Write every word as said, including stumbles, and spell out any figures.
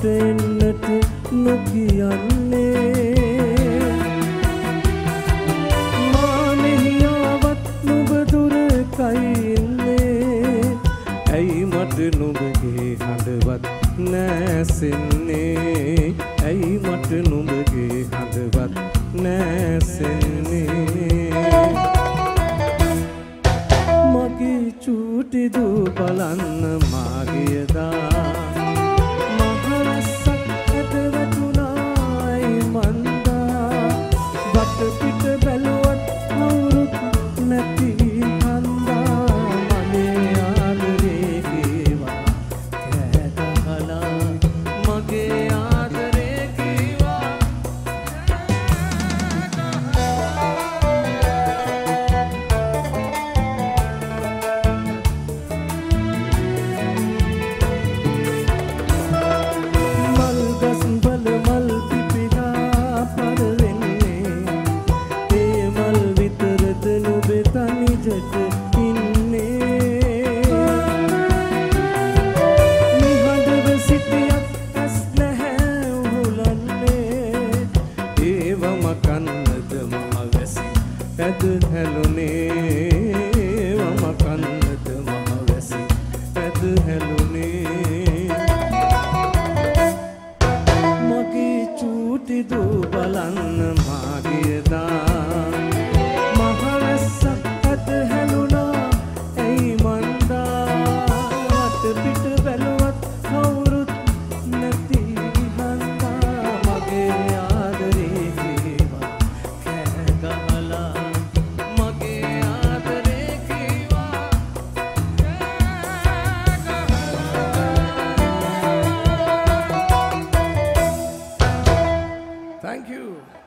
ළඟට එන්නට නොකියන්නේ මා මෙහි ආවත් නුඹ දුර කයින්නේ ඇයි මට නුඹගේ හඬවත් නැසෙන්නේ ඇයි මට නුඹගේ හඬවත් නැසෙන්නේ මගේ චූටි දූ බලන්න මාගියදා මහරස්සක් ඇද වැටුණායි මන්දා වට පිට බැලුවත් කවුරුත් නැති හන්දා මගේ ආදරේ කීවා කෑ ගහලා මගේ ආදරේ කීවා ඇද හැලුනේ වම කන්නද මහ වැසි ඇද හැලුනේ මගේ චූටි දූ බලන්න මාගියදා මහවැස්සක් ඇද හැලුණා ඇයි මන්දා වට පිට බැලුවත් කවුරුත් නැති හන්දා මගේ ආදරේ කීවා කෑ ගහලා Thank you.